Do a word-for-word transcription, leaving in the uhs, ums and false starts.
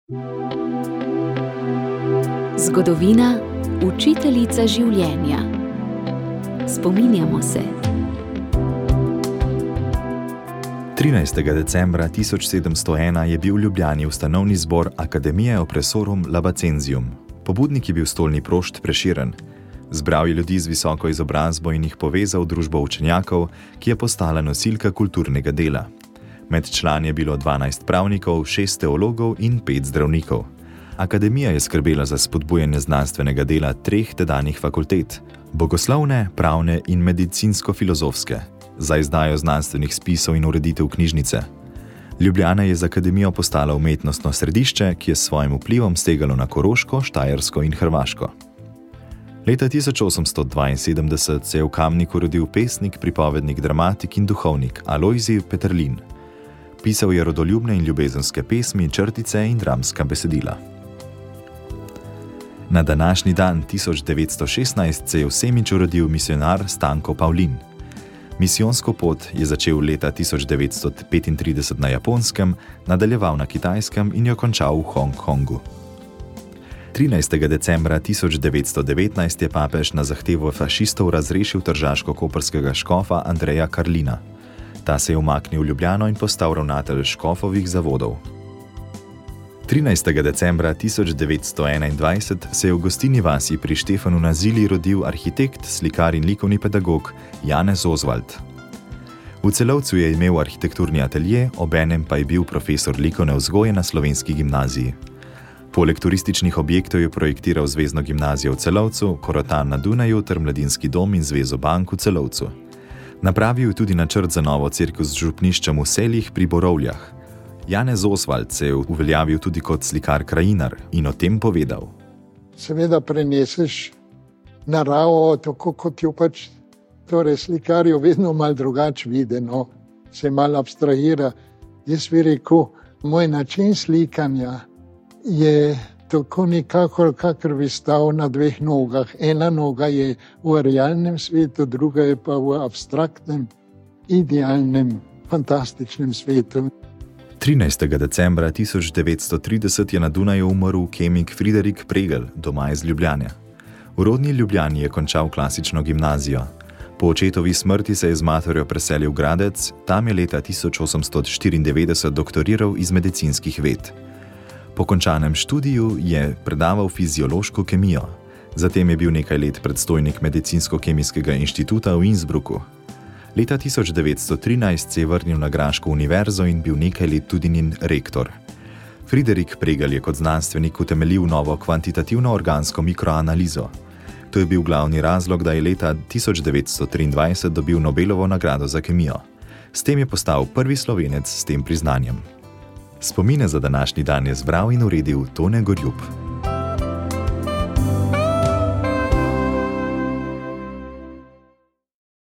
Zgodovina, učiteljica življenja. Spominjamo se. trinajstega decembra tisoč sedemsto ena je bil v Ljubljani ustanovni zbor Academiae Opressorum Labacensium. Pobudnik je bil stolni prošt Prešeren. Zbral je ljudi z visoko izobrazbo in jih povezal v družbo učenjakov, ki je postala nosilka kulturnega dela. Med člani je bilo dvanajst pravnikov, šest teologov in pet zdravnikov. Akademija je skrbela za spodbujanje znanstvenega dela treh tedanjih fakultet: bogoslovne, pravne in medicinsko-filozofske, za izdajo znanstvenih spisov in ureditev knjižnice. Ljubljana je z akademijo postala umetnostno središče, ki je s svojim vplivom stegalo na Koroško, Štajersko in Hrvaško. Leta tisoč osemsto dvainsedemdeset se je v Kamniku rodil pesnik, pripovednik, dramatik in duhovnik Alojzij Peterlin. Pisal je rodoljubne in ljubezenske pesmi, črtice in dramska besedila. Na današnji dan tisoč devetsto šestnajst se je v Semiču rodil misionar Stanko Pavlin. Misijonsko pot je začel leta tisoč devetsto petintrideset na Japonskem, nadaljeval na Kitajskem in jo končal v Hong Kongu. trinajstega decembra tisoč devetsto devetnajst je papež na zahtevo fašistov razrešil tržaško-koprskega škofa Andreja Karlina. Ta se je umaknil v Ljubljano in postal ravnatelj škofovih zavodov. trinajstega decembra tisoč devetsto enaindvajset se je v Gostilni vasi pri Štefanu na Zili rodil arhitekt, slikar in likovni pedagog Janez Ozvald. V Celovcu je imel arhitekturni atelje, obenem pa je bil profesor likovne vzgoje na Slovenski gimnaziji. Poleg turističnih objektov je projektiral Zvezno gimnazijo v Celovcu, Korotan na Dunaju ter Mladinski dom in Zvezo bank v Celovcu. Napravil je tudi načrt za novo cerkev z župniščem v Seljih pri Borovljah. Janez Ozvald se je uveljavil tudi kot slikar krajinar in o tem povedal. Seveda preneseš naravo, tako kot jo pač torej slikar jo vedno malo drugače vidi, no, se malo abstrahira. Jaz bi rekel, moj način slikanja je tako nekako, kakor bi stal na dveh nogah. Ena noga je v realnem svetu, druga je pa v abstraktnem, idealnem, fantastičnem svetu. trinajstega decembra tisoč devetsto trideset je na Dunaju umrl kemik Friderik Pregl, doma iz Ljubljane. V rodni Ljubljani je končal klasično gimnazijo. Po očetovi smrti se je z materjo preselil v Gradec, tam je leta tisoč osemsto štiriindevetdeset doktoriral iz medicinskih ved. Po končanem študiju je predaval fiziološko kemijo. Zatem je bil nekaj let predstojnik Medicinsko-kemijskega inštituta v Innsbrucku. Leta tisoč devetsto trinajst se je vrnil na Graško univerzo in bil nekaj let tudi njen rektor. Friderik Pregl je kot znanstvenik utemeljil novo kvantitativno organsko mikroanalizo. To je bil glavni razlog, da je leta tisoč devetsto triindvajset dobil Nobelovo nagrado za kemijo. S tem je postal prvi Slovenec s tem priznanjem. Spomine za današnji dan je zbral in uredil Tone Gorjup.